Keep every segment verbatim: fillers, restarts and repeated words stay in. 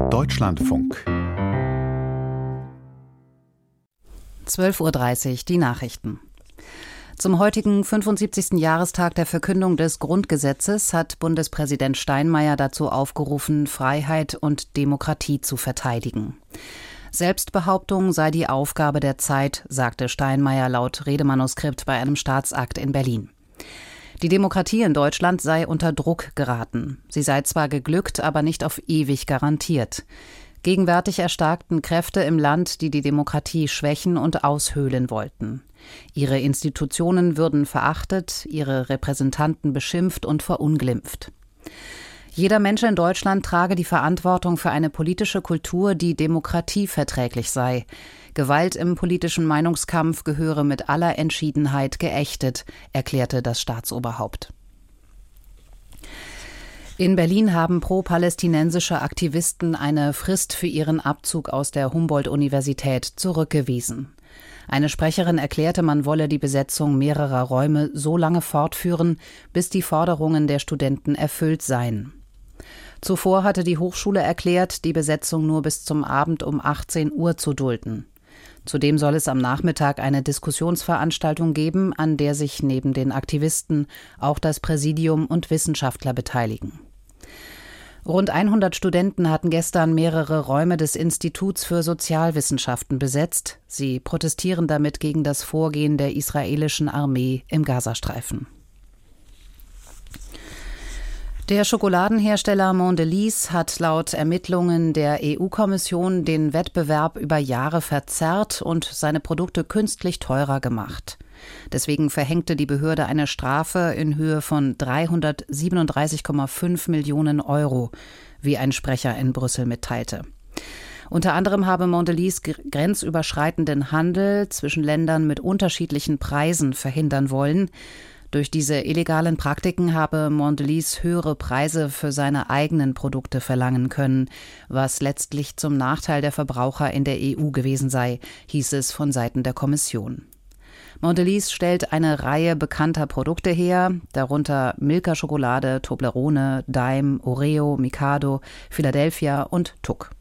Deutschlandfunk. zwölf Uhr dreißig, die Nachrichten. Zum heutigen fünfundsiebzigsten Jahrestag der Verkündung des Grundgesetzes hat Bundespräsident Steinmeier dazu aufgerufen, Freiheit und Demokratie zu verteidigen. Selbstbehauptung sei die Aufgabe der Zeit, sagte Steinmeier laut Redemanuskript bei einem Staatsakt in Berlin. Die Demokratie in Deutschland sei unter Druck geraten. Sie sei zwar geglückt, aber nicht auf ewig garantiert. Gegenwärtig erstarkten Kräfte im Land, die die Demokratie schwächen und aushöhlen wollten. Ihre Institutionen würden verachtet, ihre Repräsentanten beschimpft und verunglimpft. Jeder Mensch in Deutschland trage die Verantwortung für eine politische Kultur, die demokratieverträglich sei. Gewalt im politischen Meinungskampf gehöre mit aller Entschiedenheit geächtet, erklärte das Staatsoberhaupt. In Berlin haben pro-palästinensische Aktivisten eine Frist für ihren Abzug aus der Humboldt-Universität zurückgewiesen. Eine Sprecherin erklärte, man wolle die Besetzung mehrerer Räume so lange fortführen, bis die Forderungen der Studenten erfüllt seien. Zuvor hatte die Hochschule erklärt, die Besetzung nur bis zum Abend um achtzehn Uhr zu dulden. Zudem soll es am Nachmittag eine Diskussionsveranstaltung geben, an der sich neben den Aktivisten auch das Präsidium und Wissenschaftler beteiligen. Rund hundert Studenten hatten gestern mehrere Räume des Instituts für Sozialwissenschaften besetzt. Sie protestieren damit gegen das Vorgehen der israelischen Armee im Gazastreifen. Der Schokoladenhersteller Mondelez hat laut Ermittlungen der E U-Kommission den Wettbewerb über Jahre verzerrt und seine Produkte künstlich teurer gemacht. Deswegen verhängte die Behörde eine Strafe in Höhe von dreihundertsiebenunddreißig Komma fünf Millionen Euro, wie ein Sprecher in Brüssel mitteilte. Unter anderem habe Mondelez grenzüberschreitenden Handel zwischen Ländern mit unterschiedlichen Preisen verhindern wollen. Durch diese illegalen Praktiken habe Mondelez höhere Preise für seine eigenen Produkte verlangen können, was letztlich zum Nachteil der Verbraucher in der E U gewesen sei, hieß es von Seiten der Kommission. Mondelez stellt eine Reihe bekannter Produkte her, darunter Milka-Schokolade, Toblerone, Daim, Oreo, Mikado, Philadelphia und Tuck.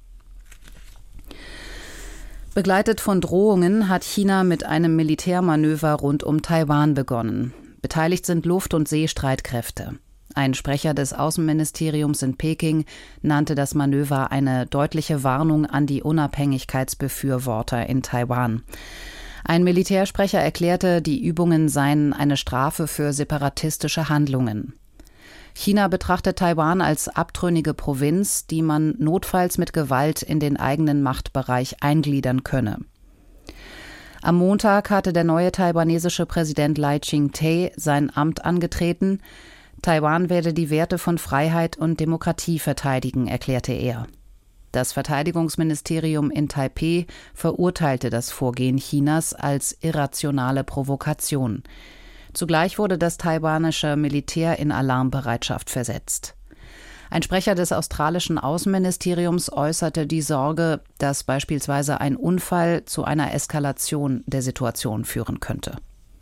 Begleitet von Drohungen hat China mit einem Militärmanöver rund um Taiwan begonnen. Beteiligt sind Luft- und Seestreitkräfte. Ein Sprecher des Außenministeriums in Peking nannte das Manöver eine deutliche Warnung an die Unabhängigkeitsbefürworter in Taiwan. Ein Militärsprecher erklärte, die Übungen seien eine Strafe für separatistische Handlungen. China betrachtet Taiwan als abtrünnige Provinz, die man notfalls mit Gewalt in den eigenen Machtbereich eingliedern könne. Am Montag hatte der neue taiwanesische Präsident Lai Ching-te sein Amt angetreten. Taiwan werde die Werte von Freiheit und Demokratie verteidigen, erklärte er. Das Verteidigungsministerium in Taipeh verurteilte das Vorgehen Chinas als irrationale Provokation. Zugleich wurde das taiwanische Militär in Alarmbereitschaft versetzt. Ein Sprecher des australischen Außenministeriums äußerte die Sorge, dass beispielsweise ein Unfall zu einer Eskalation der Situation führen könnte.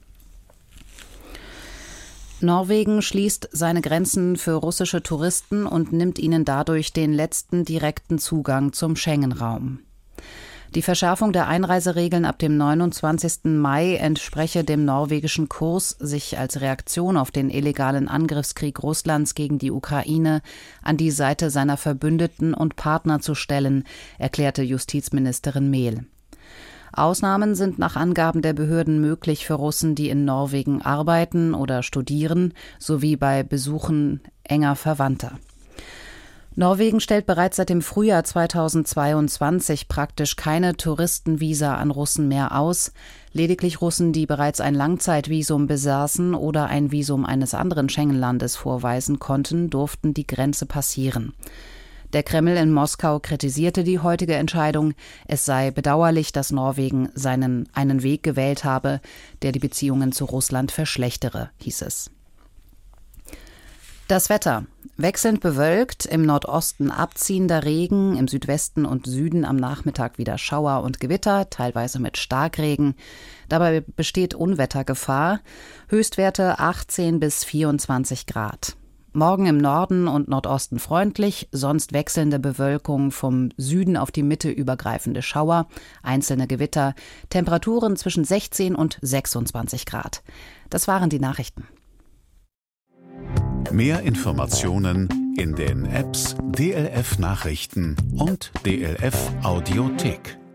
Norwegen schließt seine Grenzen für russische Touristen und nimmt ihnen dadurch den letzten direkten Zugang zum Schengen-Raum. Die Verschärfung der Einreiseregeln ab dem neunundzwanzigsten Mai entspreche dem norwegischen Kurs, sich als Reaktion auf den illegalen Angriffskrieg Russlands gegen die Ukraine an die Seite seiner Verbündeten und Partner zu stellen, erklärte Justizministerin Mehl. Ausnahmen sind nach Angaben der Behörden möglich für Russen, die in Norwegen arbeiten oder studieren, sowie bei Besuchen enger Verwandter. Norwegen stellt bereits seit dem Frühjahr zweitausendzweiundzwanzig praktisch keine Touristenvisa an Russen mehr aus. Lediglich Russen, die bereits ein Langzeitvisum besaßen oder ein Visum eines anderen Schengen-Landes vorweisen konnten, durften die Grenze passieren. Der Kreml in Moskau kritisierte die heutige Entscheidung. Es sei bedauerlich, dass Norwegen seinen einen Weg gewählt habe, der die Beziehungen zu Russland verschlechtere, hieß es. Das Wetter. Wechselnd bewölkt, im Nordosten abziehender Regen, im Südwesten und Süden am Nachmittag wieder Schauer und Gewitter, teilweise mit Starkregen. Dabei besteht Unwettergefahr. Höchstwerte achtzehn bis vierundzwanzig Grad. Morgen im Norden und Nordosten freundlich, sonst wechselnde Bewölkung, vom Süden auf die Mitte übergreifende Schauer, einzelne Gewitter, Temperaturen zwischen sechzehn und sechsundzwanzig Grad. Das waren die Nachrichten. Mehr Informationen in den Apps D L F Nachrichten und D L F Audiothek.